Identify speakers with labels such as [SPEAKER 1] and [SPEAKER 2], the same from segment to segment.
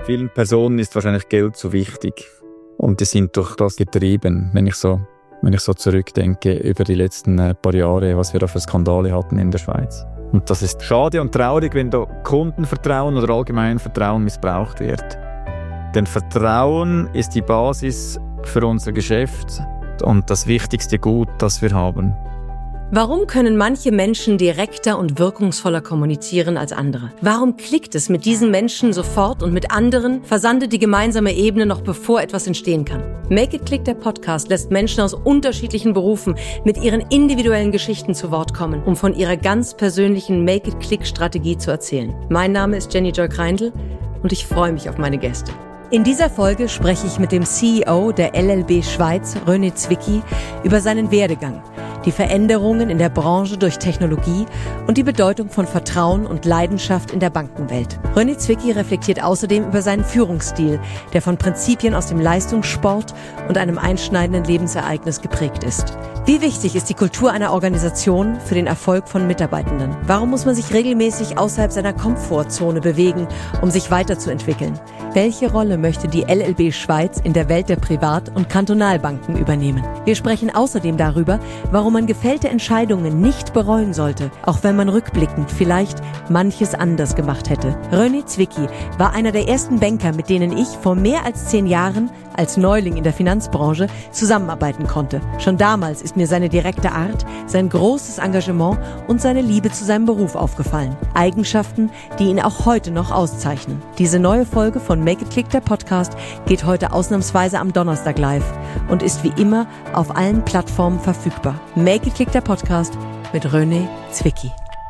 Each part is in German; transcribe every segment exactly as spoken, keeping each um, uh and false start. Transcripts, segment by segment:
[SPEAKER 1] Vielen Personen ist wahrscheinlich Geld so wichtig und die sind durch das getrieben, wenn ich so, wenn ich so zurückdenke über die letzten äh, paar Jahre, was wir da für Skandale hatten in der Schweiz. Und das ist schade und traurig, wenn da Kundenvertrauen oder allgemein Vertrauen missbraucht wird. Denn Vertrauen ist die Basis für unser Geschäft und das wichtigste Gut, das wir haben.
[SPEAKER 2] Warum können manche Menschen direkter und wirkungsvoller kommunizieren als andere? Warum klickt es mit diesen Menschen sofort und mit anderen versandet die gemeinsame Ebene noch bevor etwas entstehen kann? Make It Click, der Podcast, lässt Menschen aus unterschiedlichen Berufen mit ihren individuellen Geschichten zu Wort kommen, um von ihrer ganz persönlichen Make It Click-Strategie zu erzählen. Mein Name ist Jenny Joy Kreindl und ich freue mich auf meine Gäste. In dieser Folge spreche ich mit dem C E O der L L B Schweiz, René Zwicky, über seinen Werdegang, die Veränderungen in der Branche durch Technologie und die Bedeutung von Vertrauen und Leidenschaft in der Bankenwelt. René Zwicky reflektiert außerdem über seinen Führungsstil, der von Prinzipien aus dem Leistungssport und einem einschneidenden Lebensereignis geprägt ist. Wie wichtig ist die Kultur einer Organisation für den Erfolg von Mitarbeitenden? Warum muss man sich regelmäßig außerhalb seiner Komfortzone bewegen, um sich weiterzuentwickeln? Welche Rolle möchte die L L B Schweiz in der Welt der Privat- und Kantonalbanken übernehmen? Wir sprechen außerdem darüber, warum man gefällte Entscheidungen nicht bereuen sollte, auch wenn man rückblickend vielleicht manches anders gemacht hätte. René Zwicky war einer der ersten Banker, mit denen ich vor mehr als zehn Jahren als Neuling in der Finanzbranche zusammenarbeiten konnte. Schon damals ist mir seine direkte Art, sein großes Engagement und seine Liebe zu seinem Beruf aufgefallen. Eigenschaften, die ihn auch heute noch auszeichnen. Diese neue Folge von Make It Click, der Podcast, geht heute ausnahmsweise am Donnerstag live und ist wie immer auf allen Plattformen verfügbar. Make It Click, der Podcast mit René Zwicky.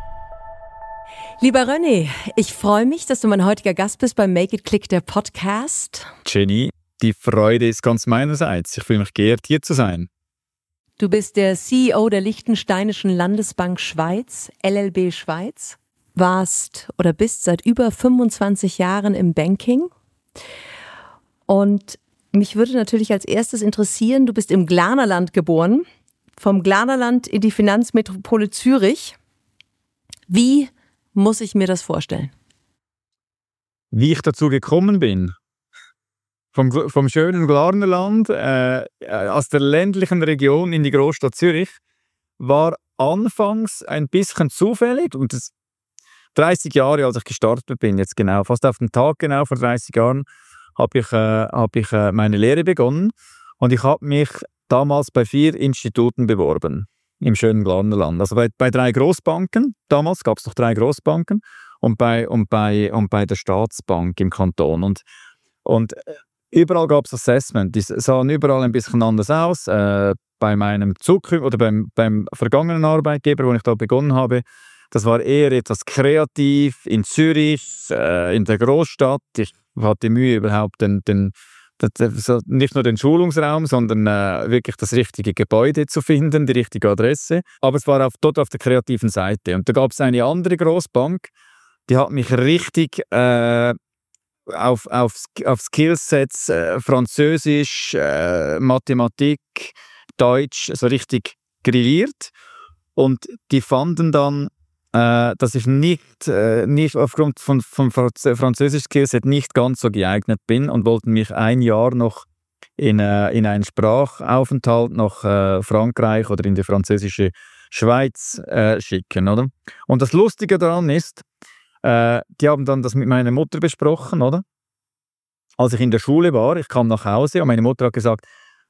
[SPEAKER 2] Lieber René, ich freue mich, dass du mein heutiger Gast bist beim Make It Click, der Podcast.
[SPEAKER 1] Jenny, die Freude ist ganz meinerseits. Ich fühle mich geehrt, hier zu sein.
[SPEAKER 2] Du bist der C E O der Liechtensteinischen Landesbank Schweiz, L L B Schweiz, warst oder bist seit über fünfundzwanzig Jahren im Banking. Und mich würde natürlich als erstes interessieren, du bist im Glarnerland geboren, vom Glarnerland in die Finanzmetropole Zürich. Wie muss ich mir das vorstellen?
[SPEAKER 1] Wie ich dazu gekommen bin? Vom, vom schönen Glarnerland äh, aus der ländlichen Region in die Großstadt Zürich war anfangs ein bisschen zufällig. Und das dreißig Jahre, als ich gestartet bin, jetzt genau, fast auf den Tag genau vor dreißig Jahren, habe ich, äh, hab ich äh, meine Lehre begonnen. Und ich habe mich damals bei vier Instituten beworben im schönen Glarnerland. Also bei, bei drei Großbanken, damals gab es noch drei Großbanken, und bei, und, bei, und bei der Staatsbank im Kanton. Und, und überall gab es Assessment, die sahen überall ein bisschen anders aus. Äh, bei meinem Zukünftigen oder beim, beim vergangenen Arbeitgeber, wo ich da begonnen habe, das war eher etwas kreativ in Zürich, äh, in der Großstadt. Ich hatte Mühe, überhaupt den, den, den, nicht nur den Schulungsraum, sondern äh, wirklich das richtige Gebäude zu finden, die richtige Adresse. Aber es war auf, dort auf der kreativen Seite. Und da gab es eine andere Großbank, die hat mich richtig äh, auf, auf, auf Skillsets, äh, Französisch, äh, Mathematik, Deutsch, so richtig grilliert. Und die fanden dann, äh, dass ich nicht, äh, nicht aufgrund von, von Französisch Skillset nicht ganz so geeignet bin und wollten mich ein Jahr noch in, äh, in einen Sprachaufenthalt nach äh, Frankreich oder in die französische Schweiz äh, schicken. Oder? Und das Lustige daran ist, Äh, die haben dann das mit meiner Mutter besprochen, oder? Als ich in der Schule war, ich kam nach Hause und meine Mutter hat gesagt,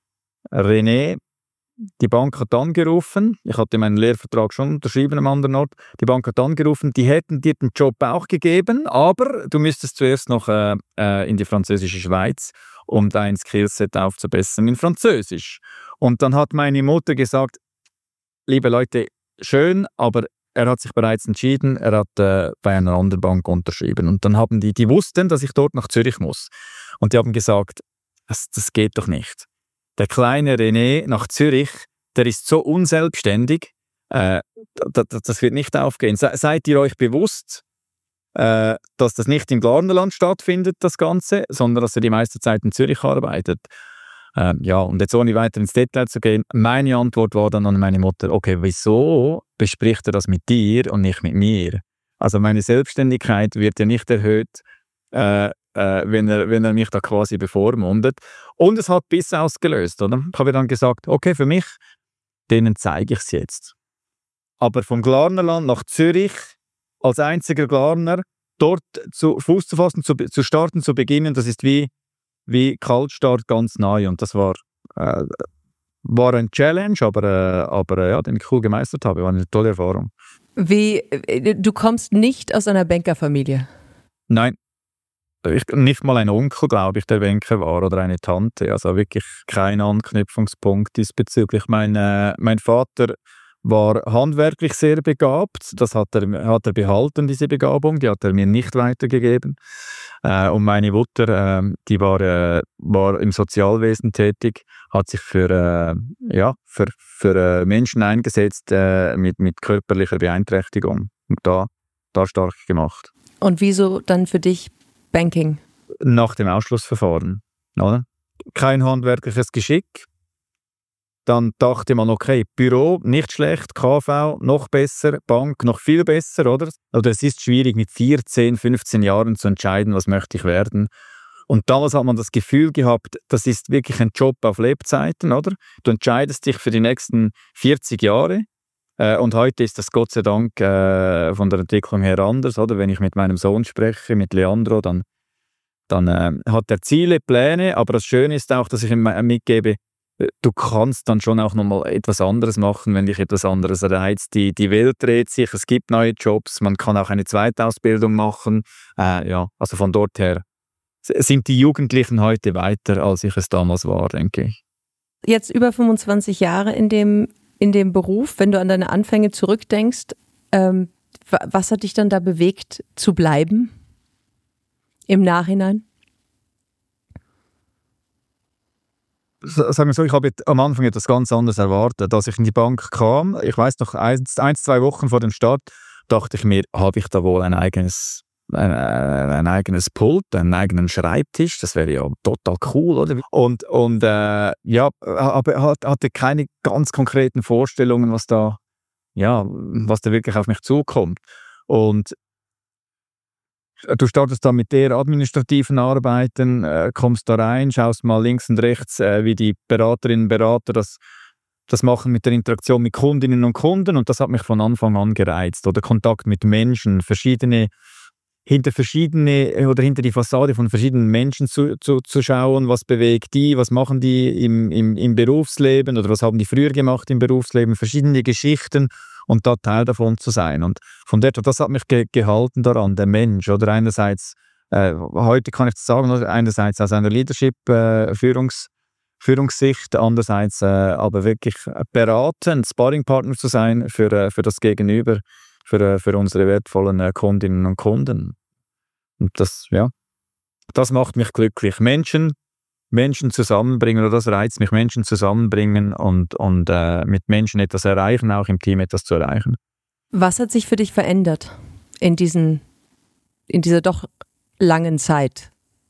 [SPEAKER 1] René, die Bank hat angerufen, ich hatte meinen Lehrvertrag schon unterschrieben am anderen Ort, die Bank hat angerufen, die hätten dir den Job auch gegeben, aber du müsstest zuerst noch äh, äh, in die französische Schweiz, um dein Skillset aufzubessern in Französisch. Und dann hat meine Mutter gesagt, liebe Leute, schön, aber er hat sich bereits entschieden, er hat äh, bei einer anderen Bank unterschrieben. Und dann haben die, die wussten, dass ich dort nach Zürich muss. Und die haben gesagt, das, das geht doch nicht. Der kleine René nach Zürich, der ist so unselbstständig, äh, das, das wird nicht aufgehen. Se, seid ihr euch bewusst, äh, dass das nicht im Glarnerland stattfindet, das Ganze, sondern dass er die meiste Zeit in Zürich arbeitet? Ähm, ja, und jetzt ohne weiter ins Detail zu gehen, meine Antwort war dann an meine Mutter, okay, wieso bespricht er das mit dir und nicht mit mir? Also meine Selbstständigkeit wird ja nicht erhöht, äh, äh, wenn, er, wenn er mich da quasi bevormundet. Und es hat Biss ausgelöst, oder? Ich habe dann gesagt, okay, für mich, denen zeige ich es jetzt. Aber vom Glarnerland nach Zürich, als einziger Glarner, dort zu Fuß zu fassen, zu, zu starten, zu beginnen, das ist wie, wie Kaltstart ganz neu. Und das war, äh, war ein Challenge, aber, äh, aber äh, ja, den ich cool gemeistert habe. War eine tolle Erfahrung.
[SPEAKER 2] Wie, du kommst nicht aus einer Bankerfamilie?
[SPEAKER 1] Nein. Ich, nicht mal ein Onkel, glaube ich, der Banker war oder eine Tante. Also wirklich kein Anknüpfungspunkt diesbezüglich. Mein, äh, mein Vater war handwerklich sehr begabt. Das hat er, hat er behalten, diese Begabung. Die hat er mir nicht weitergegeben. Äh, und meine Mutter, äh, die war, äh, war im Sozialwesen tätig, hat sich für, äh, ja, für, für äh, Menschen eingesetzt äh, mit, mit körperlicher Beeinträchtigung. Und da, da stark gemacht.
[SPEAKER 2] Und wieso dann für dich Banking?
[SPEAKER 1] Nach dem Ausschlussverfahren. Oder? Kein handwerkliches Geschick. Dann dachte man, okay, Büro, nicht schlecht, K V, noch besser, Bank, noch viel besser, oder? Oder es ist schwierig, mit vierzehn, fünfzehn Jahren zu entscheiden, was möchte ich werden. Und damals hat man das Gefühl gehabt, das ist wirklich ein Job auf Lebzeiten, oder? Du entscheidest dich für die nächsten vierzig Jahre. Äh, und heute ist das Gott sei Dank äh, von der Entwicklung her anders, oder? Wenn ich mit meinem Sohn spreche, mit Leandro, dann, dann äh, hat er Ziele, Pläne, aber das Schöne ist auch, dass ich ihm mitgebe, du kannst dann schon auch nochmal etwas anderes machen, wenn dich etwas anderes reizt. Die, die Welt dreht sich, es gibt neue Jobs, man kann auch eine Zweitausbildung machen. Äh, ja, also von dort her sind die Jugendlichen heute weiter, als ich es damals war, denke ich.
[SPEAKER 2] Jetzt über fünfundzwanzig Jahre in dem, in dem Beruf, wenn du an deine Anfänge zurückdenkst, ähm, was hat dich dann da bewegt, zu bleiben im Nachhinein?
[SPEAKER 1] Sagen wir so, ich habe am Anfang etwas ganz anderes erwartet. Als ich in die Bank kam, ich weiß noch, ein, ein, zwei Wochen vor dem Start, dachte ich mir, habe ich da wohl ein eigenes, ein, ein eigenes Pult, einen eigenen Schreibtisch? Das wäre ja total cool, oder? Und, und äh, ja, aber hatte keine ganz konkreten Vorstellungen, was da, ja, was da wirklich auf mich zukommt. Und du startest da mit der administrativen Arbeiten, äh, kommst da rein, schaust mal links und rechts, äh, wie die Beraterinnen und Berater das, das machen mit der Interaktion mit Kundinnen und Kunden, und das hat mich von Anfang an gereizt. Oder Kontakt mit Menschen, verschiedene, hinter verschiedene oder hinter die Fassade von verschiedenen Menschen zu, zu, zu schauen, was bewegt die, was machen die im, im, im Berufsleben oder was haben die früher gemacht im Berufsleben, verschiedene Geschichten. Und da Teil davon zu sein. Und von der, das hat mich ge- gehalten daran, der Mensch. Oder einerseits, äh, heute kann ich das sagen, einerseits aus einer Leadership-Führungs- äh, Führungssicht, andererseits äh, aber wirklich beraten, Sparringpartner zu sein für, äh, für das Gegenüber, für, äh, für unsere wertvollen äh, Kundinnen und Kunden. Und das, ja, das macht mich glücklich. Menschen Menschen zusammenbringen, oder das reizt mich, Menschen zusammenbringen und, und äh, mit Menschen etwas erreichen, auch im Team etwas zu erreichen.
[SPEAKER 2] Was hat sich für dich verändert in, diesen, in dieser doch langen Zeit?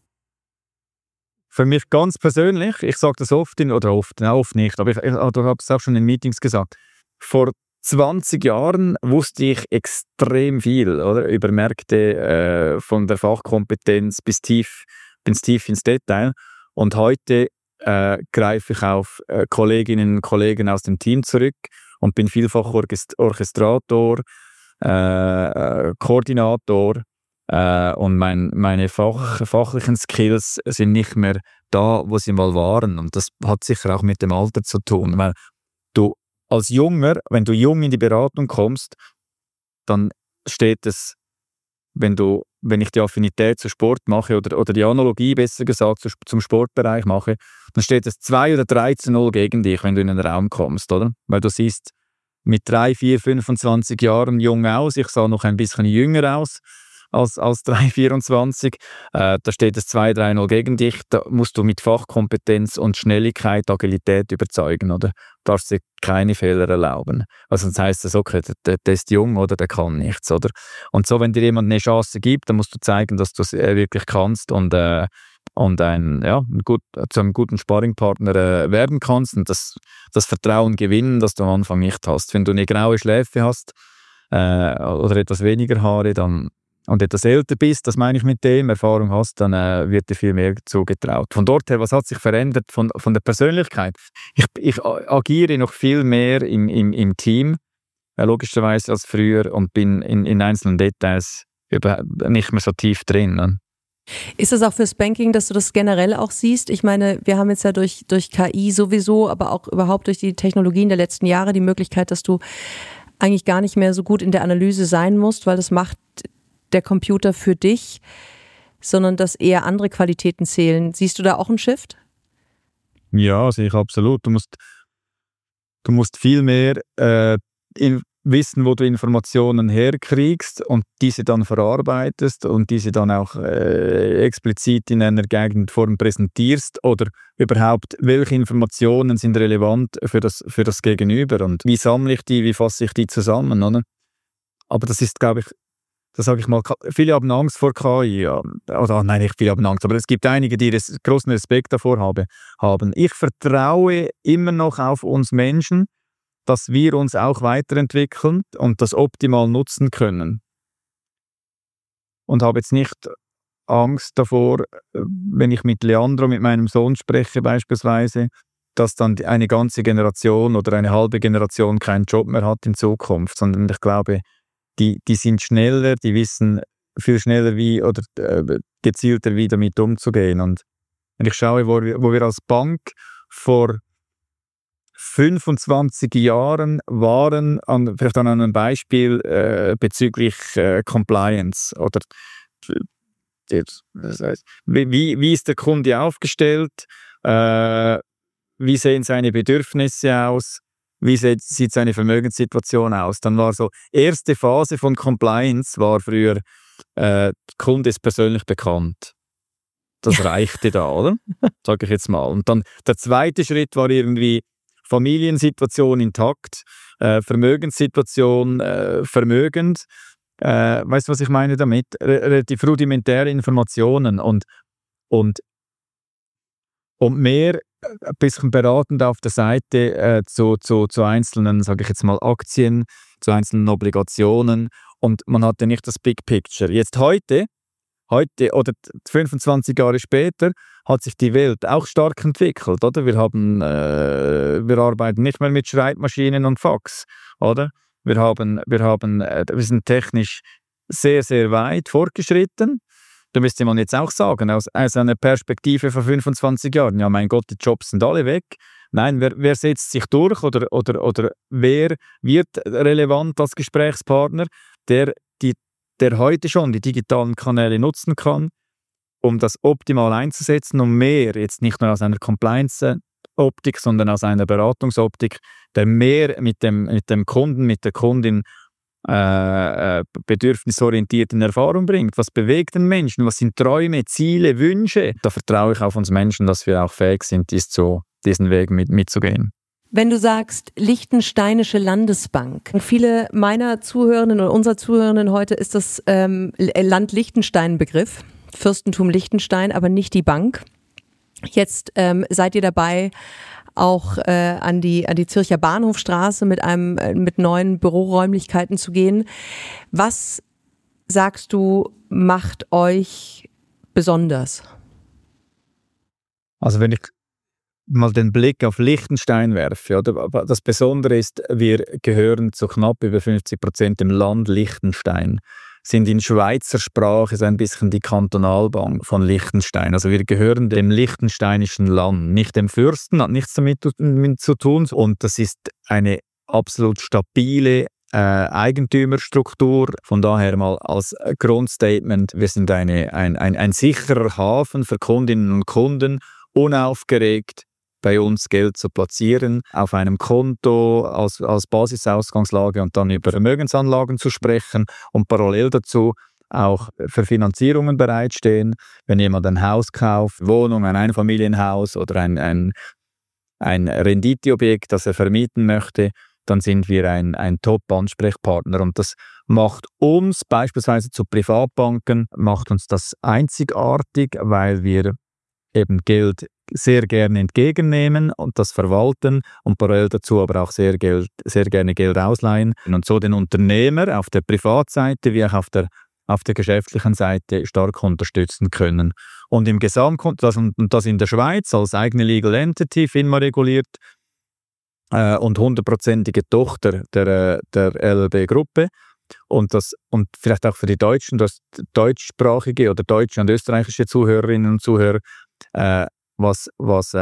[SPEAKER 1] Für mich ganz persönlich, ich sage das oft, in, oder oft, nein, oft nicht, aber ich, ich habe es auch schon in Meetings gesagt, vor zwanzig Jahren wusste ich extrem viel, oder, über Märkte, äh, von der Fachkompetenz bis tief, bis tief ins Detail. Und heute äh, greife ich auf äh, Kolleginnen und Kollegen aus dem Team zurück und bin vielfach Orchest- Orchestrator, äh, äh, Koordinator äh, und mein, meine Fach, fachlichen Skills sind nicht mehr da, wo sie mal waren. Und das hat sicher auch mit dem Alter zu tun, weil du als Junger, wenn du jung in die Beratung kommst, dann steht es, wenn du wenn ich die Affinität zu Sport mache oder, oder die Analogie, besser gesagt, zu, zum Sportbereich mache, dann steht es zwei oder drei zu null gegen dich, wenn du in den Raum kommst, oder? Weil du siehst mit drei, vier, fünfundzwanzig Jahren jung aus, ich sah noch ein bisschen jünger aus als, als drei, vierundzwanzig, äh, da steht es zwei, drei null gegen dich, da musst du mit Fachkompetenz und Schnelligkeit, Agilität überzeugen, oder? Du darfst dir keine Fehler erlauben. Also das heisst das, okay, der, der ist jung oder der kann nichts, oder? Und so, wenn dir jemand eine Chance gibt, dann musst du zeigen, dass du es äh, wirklich kannst und, äh, und ein, ja, ein gut, zu einem guten Sparringpartner äh, werden kannst und das, das Vertrauen gewinnen, das du am Anfang nicht hast. Wenn du eine graue Schläfe hast äh, oder etwas weniger Haare, dann und etwas älter bist, das meine ich mit dem, Erfahrung hast, dann äh, wird dir viel mehr zugetraut. Von dort her, was hat sich verändert von, von der Persönlichkeit? Ich, ich agiere noch viel mehr im, im, im Team, äh, logischerweise als früher, und bin in, in einzelnen Details über, nicht mehr so tief drin. Ne?
[SPEAKER 2] Ist das auch fürs Banking, dass du das generell auch siehst? Ich meine, wir haben jetzt ja durch, durch K I sowieso, aber auch überhaupt durch die Technologien der letzten Jahre die Möglichkeit, dass du eigentlich gar nicht mehr so gut in der Analyse sein musst, weil das macht der Computer für dich, sondern dass eher andere Qualitäten zählen. Siehst du da auch einen Shift?
[SPEAKER 1] Ja, sehe ich absolut. Du musst, du musst viel mehr äh, in, wissen, wo du Informationen herkriegst und diese dann verarbeitest und diese dann auch äh, explizit in einer geeigneten Form präsentierst, oder überhaupt, welche Informationen sind relevant für das, für das Gegenüber und wie sammle ich die, wie fasse ich die zusammen, oder? Aber das ist, glaube ich, das sage ich mal, viele haben Angst vor K I, ja. Oder nein, nicht viele haben Angst, aber es gibt einige, die res- großen Respekt davor habe, haben. Ich vertraue immer noch auf uns Menschen, dass wir uns auch weiterentwickeln und das optimal nutzen können. Und habe jetzt nicht Angst davor, wenn ich mit Leandro, mit meinem Sohn spreche beispielsweise, dass dann eine ganze Generation oder eine halbe Generation keinen Job mehr hat in Zukunft, sondern ich glaube, die, die sind schneller, die wissen viel schneller wie oder äh, gezielter, wie damit umzugehen. Und wenn ich schaue, wo wir, wo wir als Bank vor fünfundzwanzig Jahren waren, an, vielleicht an einem Beispiel äh, bezüglich äh, Compliance oder äh, das heißt, wie, wie ist der Kunde aufgestellt, äh, wie sehen seine Bedürfnisse aus, wie sieht, sieht seine Vermögenssituation aus. Dann war so, erste Phase von Compliance war früher, äh, der Kunde ist persönlich bekannt. Das reichte da, oder? Sage ich jetzt mal. Und dann der zweite Schritt war irgendwie Familiensituation intakt, äh, Vermögenssituation äh, vermögend. Äh, weißt du, was ich meine damit? Relativ rudimentäre Informationen und, und, und mehr ein bisschen beratend auf der Seite äh, zu, zu, zu einzelnen, sage ich jetzt mal, Aktien, zu einzelnen Obligationen, und man hatte nicht das Big Picture. Jetzt heute, heute oder fünfundzwanzig Jahre später, hat sich die Welt auch stark entwickelt, oder? Wir haben, äh, wir arbeiten nicht mehr mit Schreibmaschinen und Fax, oder? Wir haben, wir haben, äh, wir sind technisch sehr, sehr weit fortgeschritten. Da müsste man jetzt auch sagen, aus, aus einer Perspektive von fünfundzwanzig Jahren, ja mein Gott, die Jobs sind alle weg. Nein, wer, wer setzt sich durch oder, oder, oder wer wird relevant als Gesprächspartner, der, die, der heute schon die digitalen Kanäle nutzen kann, um das optimal einzusetzen, um mehr, jetzt nicht nur aus einer Compliance-Optik, sondern aus einer Beratungsoptik, der mehr mit dem, mit dem Kunden, mit der Kundin Äh, äh, bedürfnisorientiert in Erfahrung bringt. Was bewegt den Menschen? Was sind Träume, Ziele, Wünsche? Da vertraue ich auf uns Menschen, dass wir auch fähig sind, dies zu, diesen Weg mit, mitzugehen.
[SPEAKER 2] Wenn du sagst, Liechtensteinische Landesbank, viele meiner Zuhörenden und unserer Zuhörenden heute ist das ähm, Land Liechtenstein-Begriff, Fürstentum Liechtenstein, aber nicht die Bank. Jetzt ähm, seid ihr dabei, auch äh, an die an die Zürcher Bahnhofstraße mit einem äh, mit neuen Büroräumlichkeiten zu gehen. Was sagst du, macht euch besonders?
[SPEAKER 1] Also wenn ich mal den Blick auf Liechtenstein werfe, oder? Das Besondere ist, wir gehören zu knapp über fünfzig Prozent dem Land Liechtenstein, sind in Schweizer Sprache so ein bisschen die Kantonalbank von Liechtenstein. Also wir gehören dem liechtensteinischen Land, nicht dem Fürsten, hat nichts damit zu tun. Und das ist eine absolut stabile äh, Eigentümerstruktur. Von daher mal als Grundstatement, wir sind eine, ein, ein, ein sicherer Hafen für Kundinnen und Kunden, unaufgeregt bei uns Geld zu platzieren, auf einem Konto als, als Basisausgangslage und dann über Vermögensanlagen zu sprechen und parallel dazu auch für Finanzierungen bereitstehen. Wenn jemand ein Haus kauft, Wohnung, ein Einfamilienhaus oder ein, ein, ein Renditeobjekt, das er vermieten möchte, dann sind wir ein, ein Top-Ansprechpartner. Und das macht uns beispielsweise zu Privatbanken, macht uns das einzigartig, weil wir eben Geld sehr gerne entgegennehmen und das verwalten und parallel dazu aber auch sehr, Geld, sehr gerne Geld ausleihen und so den Unternehmer auf der Privatseite wie auch auf der auf der geschäftlichen Seite stark unterstützen können. Und im Gesamtkontext, das, und das in der Schweiz als eigene Legal Entity, FINMA reguliert äh, und hundertprozentige Tochter der, der L L B-Gruppe. Und, das, und vielleicht auch für die Deutschen, das deutschsprachige oder deutsche und österreichische Zuhörerinnen und Zuhörer, äh, was, was äh,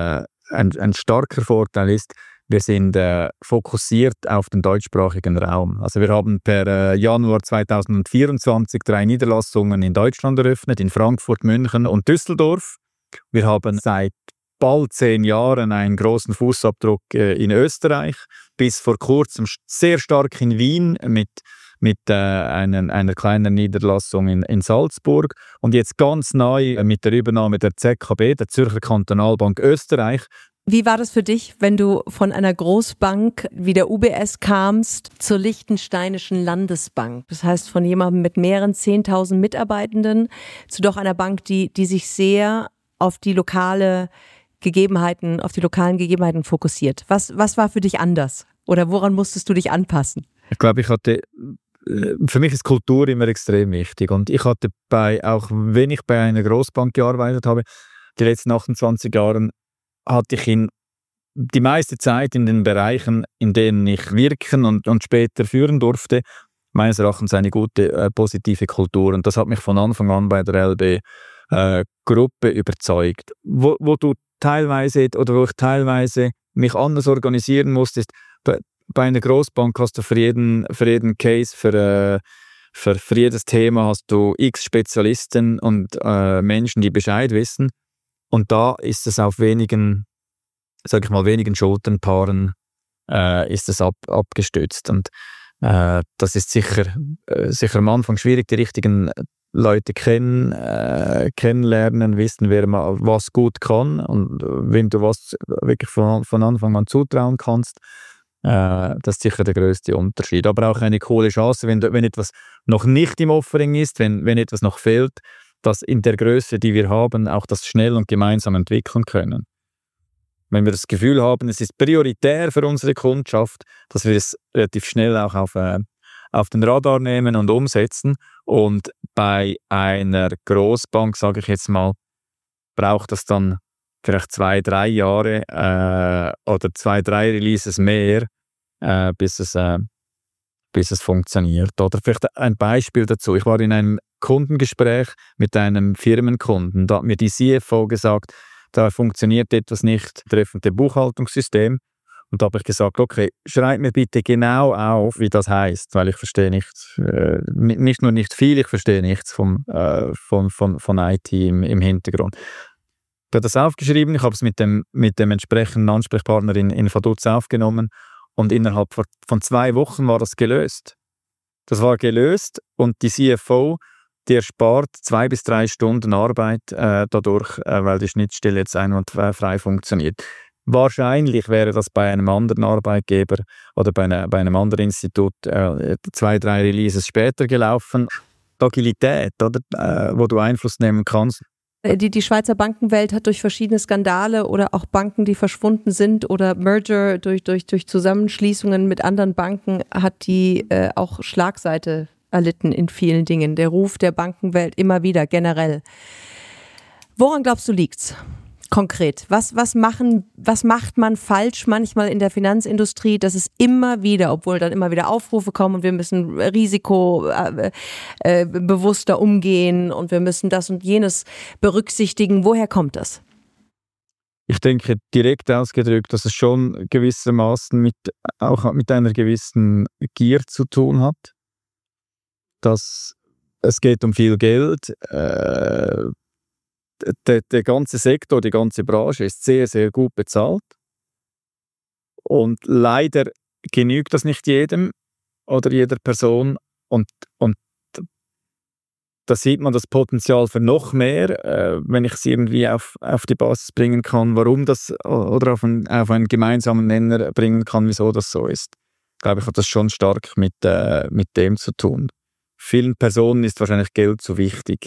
[SPEAKER 1] ein, ein starker Vorteil ist, wir sind äh, fokussiert auf den deutschsprachigen Raum. Also wir haben per äh, Januar zweitausendvierundzwanzig drei Niederlassungen in Deutschland eröffnet, in Frankfurt, München und Düsseldorf. Wir haben seit bald zehn Jahren einen großen Fußabdruck äh, in Österreich, bis vor kurzem sehr stark in Wien mit, mit äh, einer, einer kleinen Niederlassung in, in Salzburg und jetzt ganz neu äh, mit der Übernahme der Z K B, der Zürcher Kantonalbank Österreich.
[SPEAKER 2] Wie war das für dich, wenn du von einer Großbank wie der U B S kamst zur Liechtensteinischen Landesbank? Das heißt, von jemandem mit mehreren zehntausend Mitarbeitenden zu doch einer Bank, die, die sich sehr auf die lokale Gegebenheiten, auf die lokalen Gegebenheiten fokussiert. Was, was war für dich anders? Oder woran musstest du dich anpassen?
[SPEAKER 1] Ich glaube, ich hatte, für mich ist Kultur immer extrem wichtig. Und ich hatte bei, auch wenn ich bei einer Großbank gearbeitet habe, die letzten achtundzwanzig Jahren, hatte ich in die meiste Zeit in den Bereichen, in denen ich wirken und, und später führen durfte, meines Erachtens eine gute, äh, positive Kultur. Und das hat mich von Anfang an bei der L L B-Gruppe äh, überzeugt. Wo, wo du teilweise, oder wo ich teilweise mich anders organisieren musste, ist, bei, bei einer Großbank hast du für jeden, für jeden Case, für, äh, für, für jedes Thema hast du x Spezialisten und äh, Menschen, die Bescheid wissen. Und da ist es auf wenigen, sag ich mal, wenigen Schulternpaaren äh, ist es ab, abgestützt. Und äh, das ist sicher, äh, sicher am Anfang schwierig, die richtigen Leute kennen, äh, kennenlernen, wissen, wer mal was gut kann und wem du was wirklich von, von Anfang an zutrauen kannst. Äh, das ist sicher der größte Unterschied. Aber auch eine coole Chance, wenn, wenn etwas noch nicht im Offering ist, wenn, wenn etwas noch fehlt, dass in der Größe, die wir haben, auch das schnell und gemeinsam entwickeln können. Wenn wir das Gefühl haben, es ist prioritär für unsere Kundschaft, dass wir es relativ schnell auch auf, äh, auf den Radar nehmen und umsetzen. Und bei einer Großbank, sage ich jetzt mal, braucht das dann vielleicht zwei, drei Jahre äh, oder zwei, drei Releases mehr, äh, bis, es, äh, bis es funktioniert. Oder vielleicht ein Beispiel dazu. Ich war in einem Kundengespräch mit einem Firmenkunden. Da hat mir die C F O gesagt, da funktioniert etwas nicht, treffende Buchhaltungssystem. Und da habe ich gesagt, okay, schreib mir bitte genau auf, wie das heißt, weil ich verstehe nicht, äh, nicht nur nicht viel, ich verstehe nichts vom, äh, von, von, von I T im, im Hintergrund. Ich habe das aufgeschrieben, ich habe es mit dem, mit dem entsprechenden Ansprechpartner in, in Vaduz aufgenommen und innerhalb von zwei Wochen war das gelöst. Das war gelöst und die C F O, die erspart zwei bis drei Stunden Arbeit äh, dadurch, äh, weil die Schnittstelle jetzt einwandfrei funktioniert. Wahrscheinlich wäre das bei einem anderen Arbeitgeber oder bei, eine, bei einem anderen Institut äh, zwei, drei Releases später gelaufen. Agilität, oder, äh, wo du Einfluss nehmen kannst.
[SPEAKER 2] Die, die Schweizer Bankenwelt hat durch verschiedene Skandale oder auch Banken, die verschwunden sind oder Merger durch, durch, durch Zusammenschließungen mit anderen Banken, hat die äh, auch Schlagseite erlitten in vielen Dingen. Der Ruf der Bankenwelt immer wieder, generell. Woran glaubst du, liegt's? Konkret. Was, was, machen, was macht man falsch manchmal in der Finanzindustrie, dass es immer wieder, obwohl dann immer wieder Aufrufe kommen und wir müssen risikobewusster äh, äh, umgehen und wir müssen das und jenes berücksichtigen. Woher kommt das?
[SPEAKER 1] Ich denke, direkt ausgedrückt, dass es schon gewissermaßen mit, auch mit einer gewissen Gier zu tun hat. Dass es geht um viel Geld. Äh, der, der ganze Sektor, die ganze Branche ist sehr, sehr gut bezahlt. Und leider genügt das nicht jedem oder jeder Person. Und, und da sieht man das Potenzial für noch mehr, äh, wenn ich es irgendwie auf, auf die Basis bringen kann, warum das oder auf, ein, auf einen gemeinsamen Nenner bringen kann, wieso das so ist. Ich glaube, ich hat das schon stark mit, äh, mit dem zu tun. Vielen Personen ist wahrscheinlich Geld zu wichtig.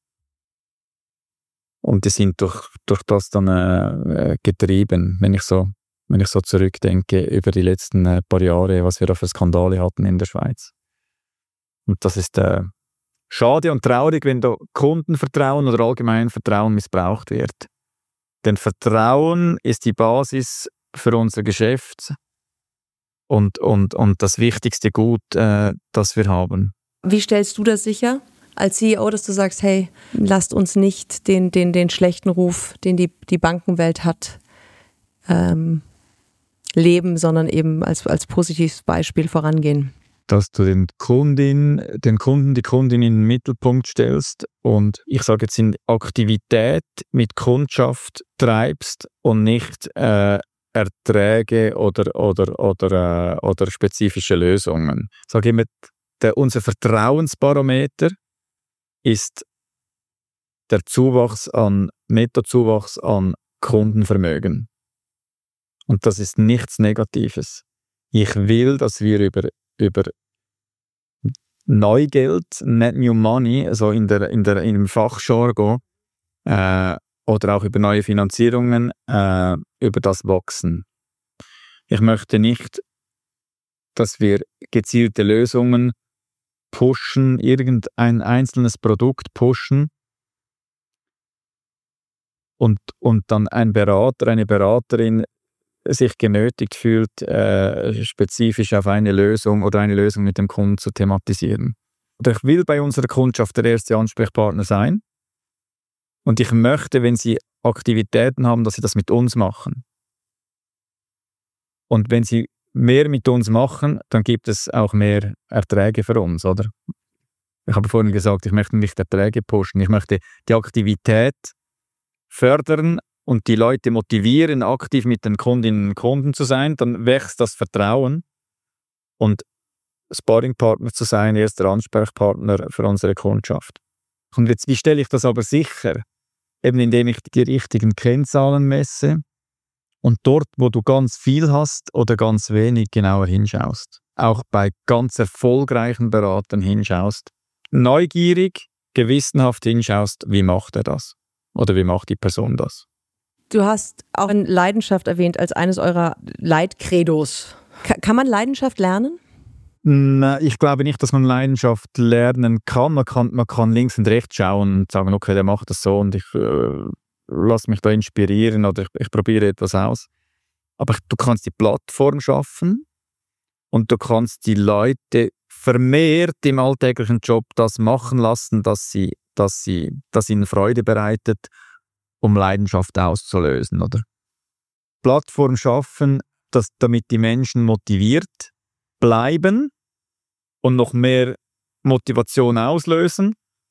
[SPEAKER 1] Und die sind durch, durch das dann äh, getrieben, wenn ich, so, wenn ich so zurückdenke über die letzten äh, paar Jahre, was wir da für Skandale hatten in der Schweiz. Und das ist, äh, schade und traurig, wenn da Kundenvertrauen oder allgemein Vertrauen missbraucht wird. Denn Vertrauen ist die Basis für unser Geschäft und, und, und das wichtigste Gut, äh, das wir haben.
[SPEAKER 2] Wie stellst du das sicher als C E O, dass du sagst, hey, lasst uns nicht den, den, den schlechten Ruf, den die, die Bankenwelt hat, ähm, leben, sondern eben als, als positives Beispiel vorangehen?
[SPEAKER 1] Dass du den Kundin, den Kunden, die Kundin in den Mittelpunkt stellst und ich sage jetzt in Aktivität mit Kundschaft treibst und nicht äh, Erträge oder, oder, oder, äh, oder spezifische Lösungen. Ich sage immer, der, unser Vertrauensbarometer ist der Zuwachs an, Nettozuwachs an Kundenvermögen. Und das ist nichts Negatives. Ich will, dass wir über über Neugeld, Net New Money, also in der, in der, im Fachjargon, äh, oder auch über neue Finanzierungen, äh, über das wachsen. Ich möchte nicht, dass wir gezielte Lösungen pushen, irgendein einzelnes Produkt pushen und, und dann ein Berater, eine Beraterin sich genötigt fühlt, äh, spezifisch auf eine Lösung oder eine Lösung mit dem Kunden zu thematisieren. Und ich will bei unserer Kundschaft der erste Ansprechpartner sein und ich möchte, wenn sie Aktivitäten haben, dass sie das mit uns machen. Und wenn sie mehr mit uns machen, dann gibt es auch mehr Erträge für uns, oder? Ich habe vorhin gesagt, ich möchte nicht Erträge pushen, ich möchte die Aktivität fördern und die Leute motivieren, aktiv mit den Kundinnen und Kunden zu sein, dann wächst das Vertrauen und Sparringpartner zu sein, erster Ansprechpartner für unsere Kundschaft. Und jetzt, wie stelle ich das aber sicher? Eben indem ich die richtigen Kennzahlen messe und dort, wo du ganz viel hast oder ganz wenig, genauer hinschaust. Auch bei ganz erfolgreichen Beratern hinschaust. Neugierig, gewissenhaft hinschaust, wie macht er das? Oder wie macht die Person das?
[SPEAKER 2] Du hast auch Leidenschaft erwähnt als eines eurer Leitcredos. Ka- kann man Leidenschaft lernen?
[SPEAKER 1] Na, ich glaube nicht, dass man Leidenschaft lernen kann. Man kann, man kann links und rechts schauen und sagen, okay, der macht das so und ich äh, lasse mich da inspirieren oder ich, ich probiere etwas aus. Aber du kannst die Plattform schaffen und du kannst die Leute vermehrt im alltäglichen Job das machen lassen, dass sie, dass sie, das ihnen Freude bereitet, um Leidenschaft auszulösen, oder? Plattform schaffen, dass, damit die Menschen motiviert bleiben und noch mehr Motivation auslösen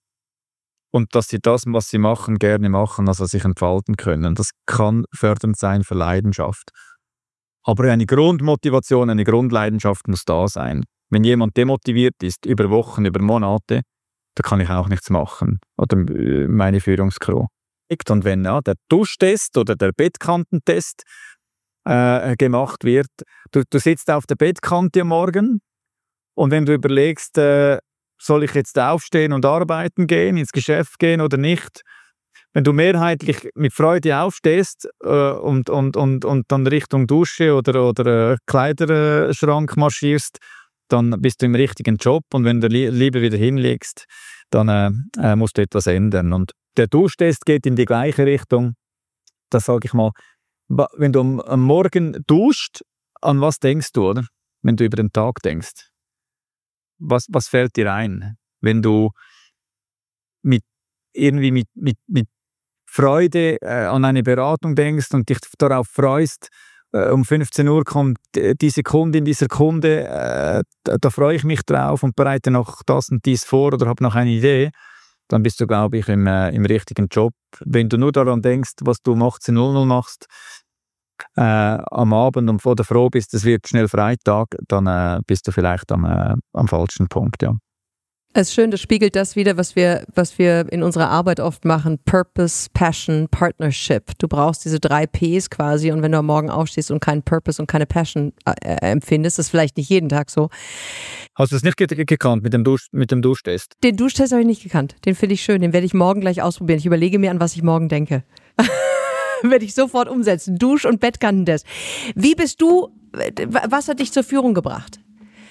[SPEAKER 1] und dass sie das, was sie machen, gerne machen, also sich entfalten können. Das kann fördernd sein für Leidenschaft. Aber eine Grundmotivation, eine Grundleidenschaft muss da sein. Wenn jemand demotiviert ist, über Wochen, über Monate, da kann ich auch nichts machen. Oder meine Führungscrew. Und wenn ja, der Duschtest oder der Bettkantentest äh, gemacht wird, du, du sitzt auf der Bettkante am Morgen und wenn du überlegst, äh, soll ich jetzt aufstehen und arbeiten gehen, ins Geschäft gehen oder nicht, wenn du mehrheitlich mit Freude aufstehst äh, und, und, und, und dann Richtung Dusche oder, oder äh, Kleiderschrank marschierst, dann bist du im richtigen Job und wenn du li- lieber wieder hinlegst, dann äh, äh, musst du etwas ändern. Und der Duschtest geht in die gleiche Richtung. Da sage ich mal, wenn du am, am Morgen duscht, an was denkst du, oder? Wenn du über den Tag denkst. Was, was fällt dir ein? Wenn du mit, irgendwie mit, mit, mit Freude äh, an eine Beratung denkst und dich darauf freust, äh, um fünfzehn Uhr kommt diese Kundin, dieser Kunde, äh, da, da freue ich mich drauf und bereite noch das und dies vor oder habe noch eine Idee, dann bist du, glaube ich, im, äh, im richtigen Job. Wenn du nur daran denkst, was du um achtzehn Uhr machst, äh, am Abend und vor der froh bist, es wird schnell Freitag, dann äh, bist du vielleicht am, äh, am falschen Punkt, ja.
[SPEAKER 2] Es ist schön, das spiegelt das wider, was wir, was wir in unserer Arbeit oft machen. Purpose, Passion, Partnership. Du brauchst diese drei Ps quasi und wenn du am Morgen aufstehst und keinen Purpose und keine Passion äh, empfindest, das ist vielleicht nicht jeden Tag so.
[SPEAKER 1] Hast du es nicht ge- gekannt mit dem, Dusch, mit dem Duschtest?
[SPEAKER 2] Den Duschtest habe ich nicht gekannt. Den finde ich schön. Den werde ich morgen gleich ausprobieren. Ich überlege mir, an was ich morgen denke. Werde ich sofort umsetzen. Dusch- und Bettkantentest. Wie bist du, was hat dich zur Führung gebracht?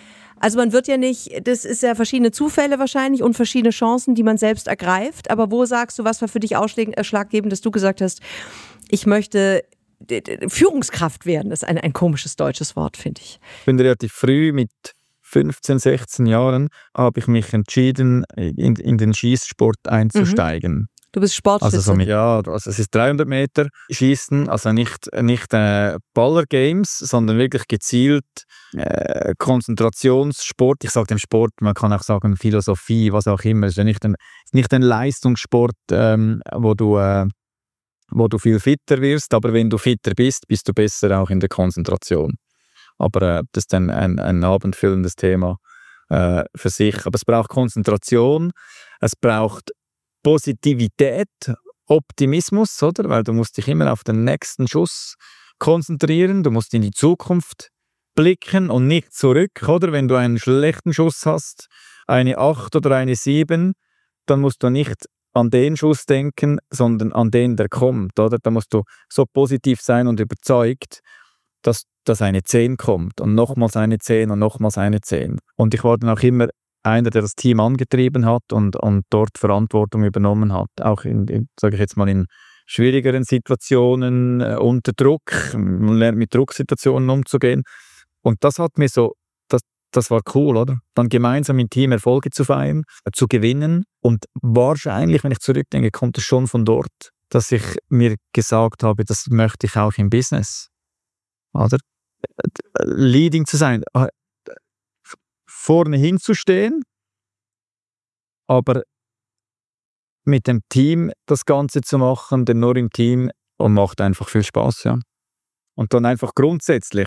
[SPEAKER 2] Also man wird ja nicht, das ist ja verschiedene Zufälle wahrscheinlich und verschiedene Chancen, die man selbst ergreift. Aber wo sagst du, was war für dich ausschlaggebend, dass du gesagt hast, ich möchte Führungskraft werden? Das ist ein, ein komisches deutsches Wort, finde ich.
[SPEAKER 1] Ich bin relativ früh, mit fünfzehn, sechzehn Jahren, habe ich mich entschieden, in, in den Schießsport einzusteigen. Mhm.
[SPEAKER 2] Du bist Sportschütze.
[SPEAKER 1] Also so mit, ja, also es ist dreihundert Meter Schießen, also nicht, nicht äh, Baller-Games, sondern wirklich gezielt äh, Konzentrationssport. Ich sage dem Sport, man kann auch sagen Philosophie, was auch immer. Es ist ja nicht ein, nicht ein Leistungssport, ähm, wo du äh, wo du viel fitter wirst, aber wenn du fitter bist, bist du besser auch in der Konzentration. Aber äh, das ist ein, ein, ein abendfüllendes Thema äh, für sich. Aber es braucht Konzentration, es braucht Positivität, Optimismus, oder? Weil du musst dich immer auf den nächsten Schuss konzentrieren, du musst in die Zukunft blicken und nicht zurück, oder? Wenn du einen schlechten Schuss hast, eine acht oder eine sieben, dann musst du nicht an den Schuss denken, sondern an den, der kommt, oder? Da musst du so positiv sein und überzeugt, dass, dass eine zehn kommt und nochmals eine zehn und nochmals eine zehn. Und ich war dann auch immer einer, der das Team angetrieben hat und, und dort Verantwortung übernommen hat. Auch in, in sage ich jetzt mal, in schwierigeren Situationen, äh, unter Druck. Man lernt mit Drucksituationen umzugehen. Und das hat mir so, das, das war cool, oder? Dann gemeinsam im Team Erfolge zu feiern, äh, zu gewinnen. Und wahrscheinlich, wenn ich zurückdenke, kommt es schon von dort, dass ich mir gesagt habe, das möchte ich auch im Business. Oder? Leading zu sein. Vorne hinzustehen, aber mit dem Team das Ganze zu machen, denn nur im Team und macht einfach viel Spaß, ja. Und dann einfach grundsätzlich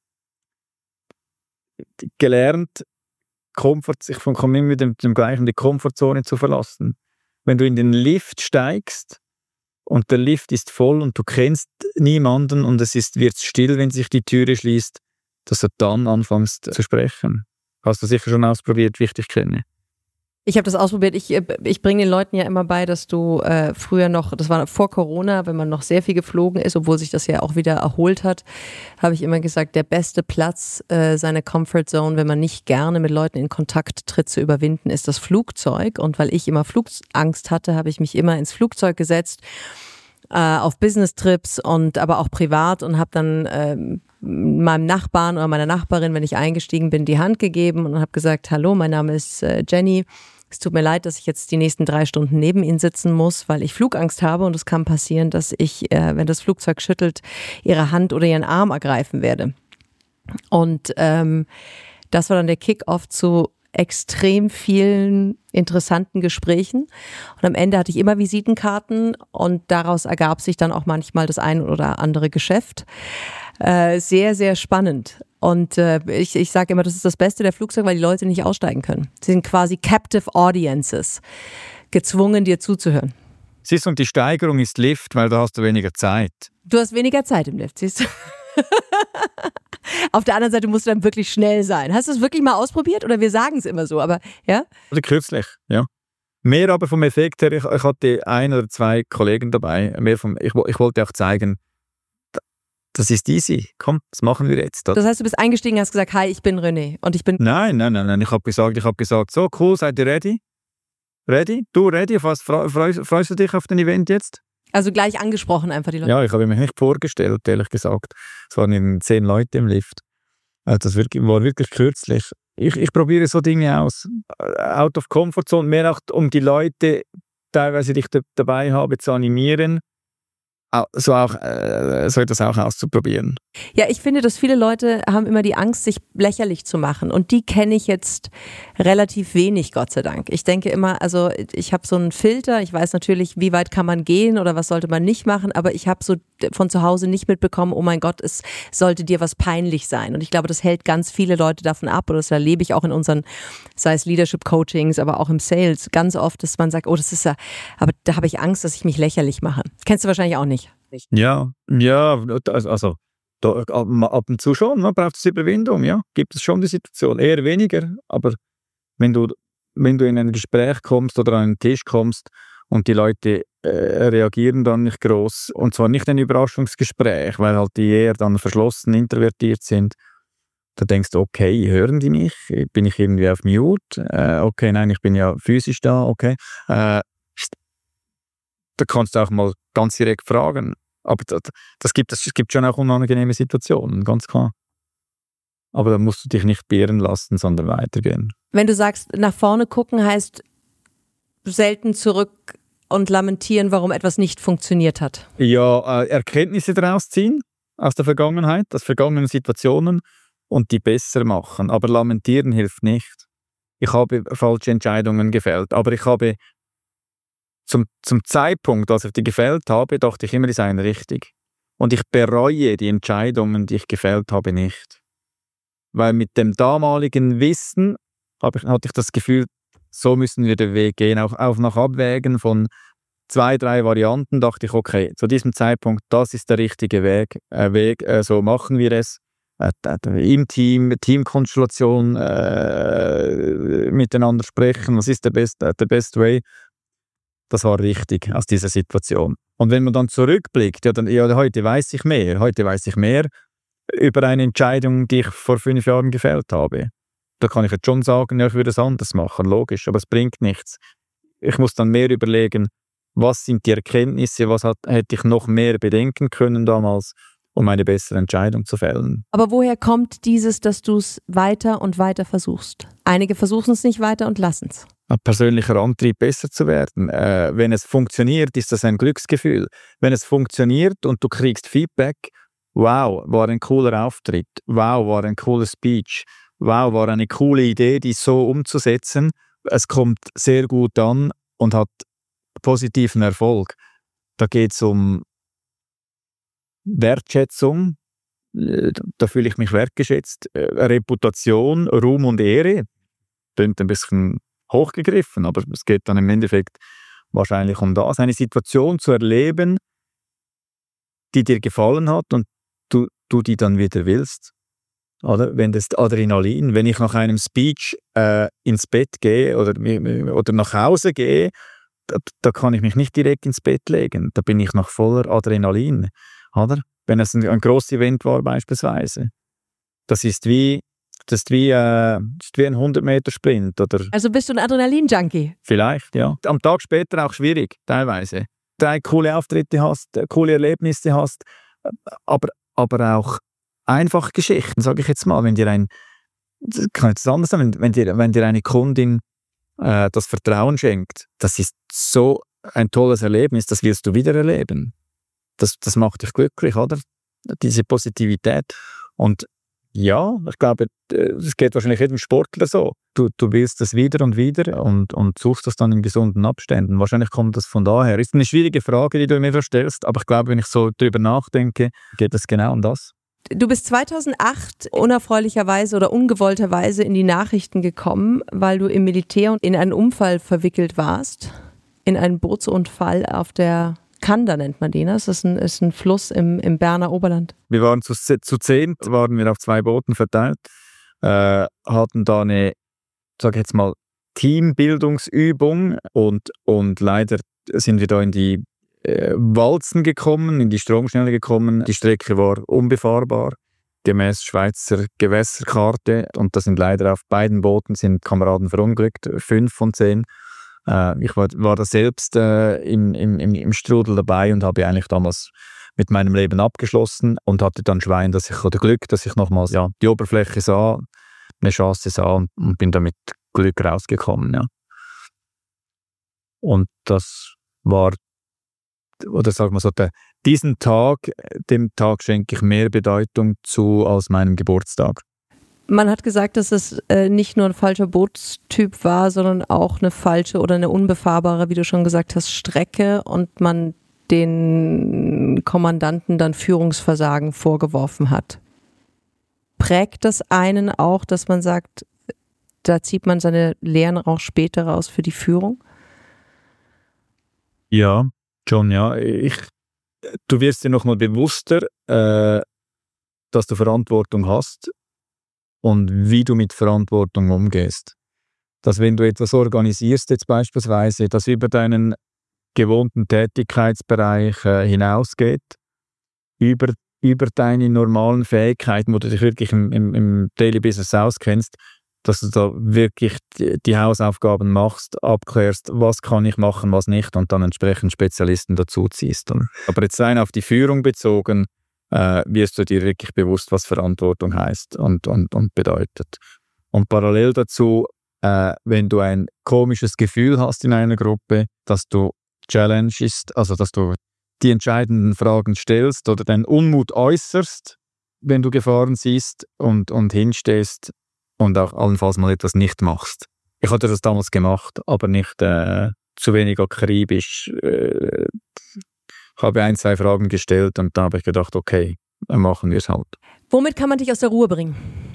[SPEAKER 1] gelernt, Komfort, ich komme immer mit dem, dem gleichen, die Komfortzone zu verlassen. Wenn du in den Lift steigst und der Lift ist voll und du kennst niemanden und es ist, wird still, wenn sich die Türe schließt, dass du dann anfängst zu sprechen. Hast du sicher schon ausprobiert, wie ich dich kenne?
[SPEAKER 2] Ich habe das ausprobiert. Ich, ich bringe den Leuten ja immer bei, dass du äh, früher noch, das war vor Corona, wenn man noch sehr viel geflogen ist, obwohl sich das ja auch wieder erholt hat, habe ich immer gesagt, der beste Platz, äh, seine Comfort Zone, wenn man nicht gerne mit Leuten in Kontakt tritt, zu überwinden, ist das Flugzeug. Und weil ich immer Flugangst hatte, habe ich mich immer ins Flugzeug gesetzt, äh, auf Business-Trips und aber auch privat und habe dann äh, meinem Nachbarn oder meiner Nachbarin, wenn ich eingestiegen bin, die Hand gegeben und habe gesagt, hallo, mein Name ist äh, Jenny. Es tut mir leid, dass ich jetzt die nächsten drei Stunden neben Ihnen sitzen muss, weil ich Flugangst habe und es kann passieren, dass ich, äh, wenn das Flugzeug schüttelt, Ihre Hand oder Ihren Arm ergreifen werde. Und ähm, das war dann der Kick-off zu extrem vielen interessanten Gesprächen. Und am Ende hatte ich immer Visitenkarten und daraus ergab sich dann auch manchmal das ein oder andere Geschäft. Äh, sehr, sehr spannend. Und äh, ich, ich sage immer, das ist das Beste der Flugzeug, weil die Leute nicht aussteigen können. Sie sind quasi Captive Audiences, gezwungen, dir zuzuhören.
[SPEAKER 1] Siehst du, und die Steigerung ist Lift, weil da hast du weniger Zeit.
[SPEAKER 2] Du hast weniger Zeit im Lift, siehst du. Auf der anderen Seite musst du dann wirklich schnell sein. Hast du es wirklich mal ausprobiert oder wir sagen es immer so, aber ja?
[SPEAKER 1] Oder kürzlich, ja. Mehr aber vom Effekt her, ich, ich hatte ein oder zwei Kollegen dabei, mehr vom, ich, ich wollte auch zeigen, das ist easy, komm, das machen wir jetzt. Oder?
[SPEAKER 2] Das heißt, du bist eingestiegen und hast gesagt, hi, ich bin René und ich bin...
[SPEAKER 1] Nein, nein, nein, nein. ich habe gesagt, ich habe gesagt, so cool, seid ihr ready? Ready? Du ready? Auf was freust, freust du dich auf den Event jetzt?
[SPEAKER 2] Also gleich angesprochen einfach die Leute?
[SPEAKER 1] Ja, ich habe mich nicht vorgestellt, ehrlich gesagt. Es waren zehn Leute im Lift. Also das war wirklich kürzlich. Ich, ich probiere so Dinge aus. Out of Comfort Zone, mehr auch um die Leute, teilweise die ich da, dabei habe, zu animieren, so, auch, äh, so etwas auch auszuprobieren.
[SPEAKER 2] Ja, ich finde, dass viele Leute haben immer die Angst, sich lächerlich zu machen. Und die kenne ich jetzt relativ wenig, Gott sei Dank. Ich denke immer, also ich habe so einen Filter. Ich weiß natürlich, wie weit kann man gehen oder was sollte man nicht machen. Aber ich habe so von zu Hause nicht mitbekommen, oh mein Gott, es sollte dir was peinlich sein. Und ich glaube, das hält ganz viele Leute davon ab. Oder das erlebe ich auch in unseren, sei es Leadership-Coachings, aber auch im Sales. Ganz oft, dass man sagt, oh, das ist ja, aber da habe ich Angst, dass ich mich lächerlich mache. Kennst du wahrscheinlich auch nicht.
[SPEAKER 1] Ja, ja, also da, ab und zu schon, man braucht es Überwindung, ja, gibt es schon die Situation, eher weniger, aber wenn du, wenn du in ein Gespräch kommst oder an einen Tisch kommst und die Leute äh, reagieren dann nicht groß, und zwar nicht ein Überraschungsgespräch, weil halt die eher dann verschlossen, introvertiert sind, Da denkst du, okay, hören die mich? Bin ich irgendwie auf Mute? Äh, okay, nein, ich bin ja physisch da, okay. Äh, da kannst du auch mal ganz direkt fragen. Aber das, das, gibt, das gibt schon auch unangenehme Situationen, ganz klar. Aber da musst du dich nicht beirren lassen, sondern weitergehen.
[SPEAKER 2] Wenn du sagst, nach vorne gucken heißt selten zurück und lamentieren, warum etwas nicht funktioniert hat.
[SPEAKER 1] Ja, äh, Erkenntnisse daraus ziehen aus der Vergangenheit, aus vergangenen Situationen und die besser machen. Aber lamentieren hilft nicht. Ich habe falsche Entscheidungen gefällt, aber ich habe zum, zum Zeitpunkt, als ich die gefällt habe, dachte ich immer, die seien richtig. Und ich bereue die Entscheidungen, die ich gefällt habe, nicht. Weil mit dem damaligen Wissen habe ich, hatte ich das Gefühl, so müssen wir den Weg gehen. Auch, auch nach Abwägen von zwei, drei Varianten dachte ich, okay, zu diesem Zeitpunkt, das ist der richtige Weg, äh, Weg äh, so machen wir es. Äh, Im Team, Teamkonstellation, äh, miteinander sprechen, was ist der best, der best way. Das war richtig aus dieser Situation. Und wenn man dann zurückblickt, ja, dann, ja, heute weiß ich mehr, heute weiß ich mehr über eine Entscheidung, die ich vor fünf Jahren gefällt habe. Da kann ich jetzt schon sagen, ja, ich würde es anders machen, logisch, aber es bringt nichts. Ich muss dann mehr überlegen, was sind die Erkenntnisse, was hat, hätte ich noch mehr bedenken können damals, um eine bessere Entscheidung zu fällen.
[SPEAKER 2] Aber woher kommt dieses, dass du es weiter und weiter versuchst? Einige versuchen es nicht weiter und lassen es.
[SPEAKER 1] Ein persönlicher Antrieb, besser zu werden. Äh, wenn es funktioniert, ist das ein Glücksgefühl. Wenn es funktioniert und du kriegst Feedback, wow, war ein cooler Auftritt, wow, war ein cooler Speech, wow, war eine coole Idee, die so umzusetzen. Es kommt sehr gut an und hat positiven Erfolg. Da geht es um Wertschätzung, da fühle ich mich wertgeschätzt, Reputation, Ruhm und Ehre. Klingt ein bisschen hochgegriffen, aber es geht dann im Endeffekt wahrscheinlich um das, eine Situation zu erleben, die dir gefallen hat und du, du die dann wieder willst. Oder? Wenn das Adrenalin, wenn ich nach einem Speech äh, ins Bett gehe oder, oder nach Hause gehe, da, da kann ich mich nicht direkt ins Bett legen. Da bin ich noch voller Adrenalin. Oder? Wenn es ein, ein grosses Event war beispielsweise. Das ist wie, das ist wie, äh, ist wie ein hundert-Meter-Sprint. Oder
[SPEAKER 2] also bist du ein Adrenalin-Junkie?
[SPEAKER 1] Vielleicht, ja. Am Tag später auch schwierig, teilweise. Drei coole Auftritte hast, coole Erlebnisse hast, aber, aber auch einfach Geschichten, sage ich jetzt mal. Wenn dir ein, das kann jetzt anders sein, wenn, wenn, dir, wenn dir eine Kundin äh, das Vertrauen schenkt, das ist so ein tolles Erlebnis, das wirst du wieder erleben. Das, das macht dich glücklich, oder? Diese Positivität. Und ja, ich glaube, es geht wahrscheinlich jedem Sportler so. Du, du willst das wieder und wieder und, und suchst das dann in gesunden Abständen. Wahrscheinlich kommt das von daher. Ist eine schwierige Frage, die du mir stellst, aber ich glaube, wenn ich so drüber nachdenke, geht es genau um das.
[SPEAKER 2] Du bist zweitausendacht unerfreulicherweise oder ungewollterweise in die Nachrichten gekommen, weil du im Militär und in einen Unfall verwickelt warst. In einen Bootsunfall auf der Kanda nennt man den. Das ist ein, ist ein Fluss im, im Berner Oberland.
[SPEAKER 1] Wir waren zu, zu zehn, waren wir auf zwei Booten verteilt, äh, hatten da eine, sag ich jetzt mal, Teambildungsübung und, und leider sind wir da in die äh, Walzen gekommen, in die Stromschnelle gekommen. Die Strecke war unbefahrbar, gemäß Schweizer Gewässerkarte, und da sind leider auf beiden Booten sind Kameraden verunglückt, fünf von zehn. Ich war, war da selbst äh, im, im, im Strudel dabei und habe eigentlich damals mit meinem Leben abgeschlossen und hatte dann Schwein, dass ich, oder Glück, dass ich nochmals ja, die Oberfläche sah, eine Chance sah und, und bin damit Glück rausgekommen. Ja. Und das war, oder sagen wir so, der, diesen Tag, dem Tag schenke ich mehr Bedeutung zu als meinem Geburtstag.
[SPEAKER 2] Man hat gesagt, dass es äh, nicht nur ein falscher Bootstyp war, sondern auch eine falsche oder eine unbefahrbare, wie du schon gesagt hast, Strecke und man den Kommandanten dann Führungsversagen vorgeworfen hat. Prägt das einen auch, dass man sagt, da zieht man seine Lehren auch später raus für die Führung?
[SPEAKER 1] Ja, schon, ja. Ich, du wirst dir nochmal bewusster, äh, dass du Verantwortung hast und wie du mit Verantwortung umgehst. Dass wenn du etwas organisierst, jetzt beispielsweise, das über deinen gewohnten Tätigkeitsbereich äh, hinausgeht, über über deine normalen Fähigkeiten, wo du dich wirklich im, im, im Daily Business auskennst, dass du da wirklich die, die Hausaufgaben machst, abklärst, was kann ich machen, was nicht und dann entsprechend Spezialisten dazu ziehst. Aber jetzt rein auf die Führung bezogen, äh, wirst du dir wirklich bewusst, was Verantwortung heißt und, und, und bedeutet. Und parallel dazu, äh, wenn du ein komisches Gefühl hast in einer Gruppe, dass du challengeist, also dass du die entscheidenden Fragen stellst oder deinen Unmut äußerst, wenn du Gefahren siehst und, und hinstehst und auch allenfalls mal etwas nicht machst. Ich hatte das damals gemacht, aber nicht äh, zu wenig akribisch. Äh, ich habe ein, zwei Fragen gestellt und da habe ich gedacht, okay, dann machen wir es halt.
[SPEAKER 2] Womit kann man dich aus der Ruhe bringen?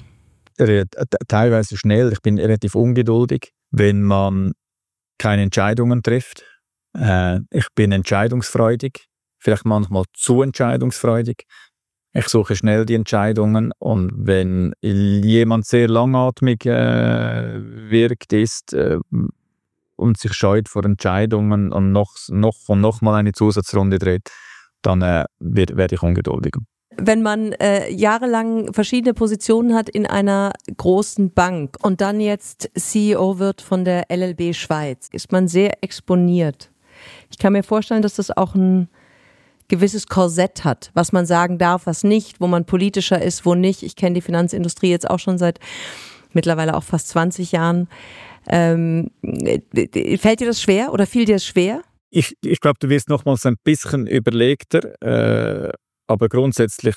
[SPEAKER 1] Teilweise schnell. Ich bin relativ ungeduldig, wenn man keine Entscheidungen trifft. Äh, ich bin entscheidungsfreudig, vielleicht manchmal zu entscheidungsfreudig. Ich suche schnell die Entscheidungen und wenn jemand sehr langatmig äh, wirkt ist äh, und sich scheut vor Entscheidungen und noch, noch und noch mal eine Zusatzrunde dreht, dann äh, werde ich ungeduldig.
[SPEAKER 2] Wenn man äh, jahrelang verschiedene Positionen hat in einer großen Bank und dann jetzt C E O wird von der L L B Schweiz, ist man sehr exponiert. Ich kann mir vorstellen, dass das auch ein gewisses Korsett hat, was man sagen darf, was nicht, wo man politischer ist, wo nicht. Ich kenne die Finanzindustrie jetzt auch schon seit mittlerweile auch fast zwanzig Jahren. Ähm, fällt dir das schwer oder fiel dir das schwer?
[SPEAKER 1] Ich, ich glaube, du wirst nochmals ein bisschen überlegter, äh, aber grundsätzlich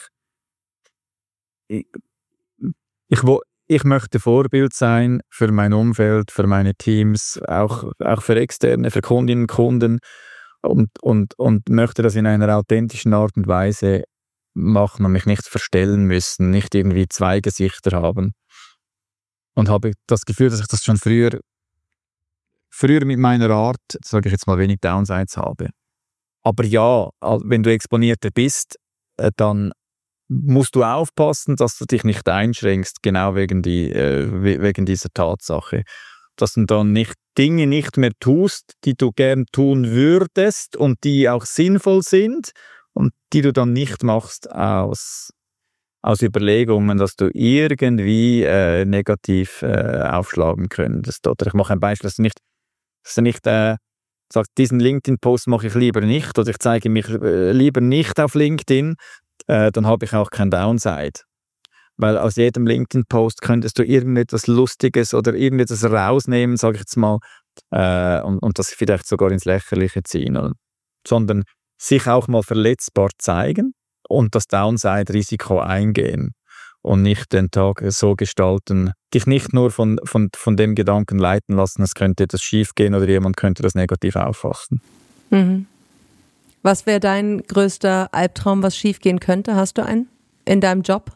[SPEAKER 1] ich, ich, ich möchte Vorbild sein für mein Umfeld, für meine Teams, auch, auch für Externe, für Kundinnen und Kunden. Und, und, und möchte das in einer authentischen Art und Weise machen und mich nicht verstellen müssen, nicht irgendwie zwei Gesichter haben. Und habe das Gefühl, dass ich das schon früher, früher mit meiner Art, sage ich jetzt mal, wenig Downsides habe. Aber ja, wenn du Exponierter bist, dann musst du aufpassen, dass du dich nicht einschränkst, genau wegen, die, wegen dieser Tatsache. Dass du dann nicht Dinge nicht mehr tust, die du gern tun würdest und die auch sinnvoll sind und die du dann nicht machst aus, aus Überlegungen, dass du irgendwie äh, negativ äh, aufschlagen könntest. Oder ich mache ein Beispiel, dass du nicht, dass du nicht äh, sagst, diesen LinkedIn-Post mache ich lieber nicht oder ich zeige mich äh, lieber nicht auf LinkedIn, äh, dann habe ich auch kein Downside. Weil aus jedem LinkedIn-Post könntest du irgendetwas Lustiges oder irgendetwas rausnehmen, sage ich jetzt mal, äh, und, und das vielleicht sogar ins Lächerliche ziehen. Oder? Sondern sich auch mal verletzbar zeigen und das Downside-Risiko eingehen und nicht den Tag so gestalten, dich nicht nur von, von, von dem Gedanken leiten lassen, es könnte etwas schief gehen oder jemand könnte das negativ auffassen. Mhm.
[SPEAKER 2] Was wäre dein größter Albtraum, was schief gehen könnte? Hast du einen in deinem Job?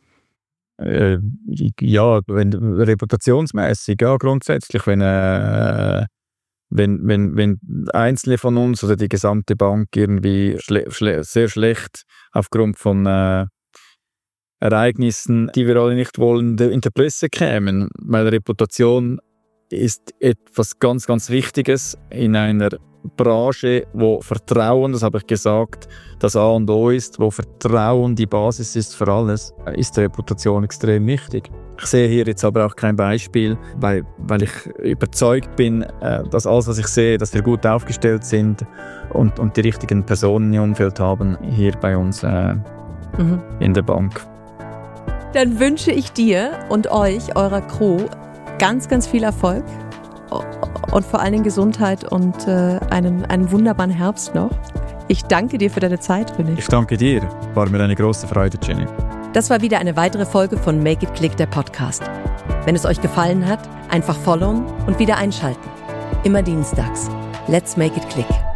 [SPEAKER 1] Äh, ja, wenn, reputationsmäßig, ja, grundsätzlich, wenn, äh, wenn, wenn, wenn Einzelne von uns oder die gesamte Bank irgendwie schle- schle- sehr schlecht aufgrund von äh, Ereignissen, die wir alle nicht wollen, in der Presse kämen, weil Reputation ist etwas ganz, ganz Wichtiges in einer Branche, wo Vertrauen, das habe ich gesagt, das A und O ist, wo Vertrauen die Basis ist für alles, ist Reputation extrem wichtig. Ich sehe hier jetzt aber auch kein Beispiel, weil, weil ich überzeugt bin, dass alles, was ich sehe, dass wir gut aufgestellt sind und, und die richtigen Personen im Umfeld haben, hier bei uns äh, mhm. in der Bank.
[SPEAKER 2] Dann wünsche ich dir und euch, eurer Crew, ganz, ganz viel Erfolg und vor allen Dingen Gesundheit und äh, einen, einen wunderbaren Herbst noch. Ich danke dir für deine Zeit, René.
[SPEAKER 1] Ich danke dir. War mir eine große Freude, Jenny.
[SPEAKER 2] Das war wieder eine weitere Folge von Make It Click, der Podcast. Wenn es euch gefallen hat, einfach followen und wieder einschalten. Immer dienstags. Let's make it click.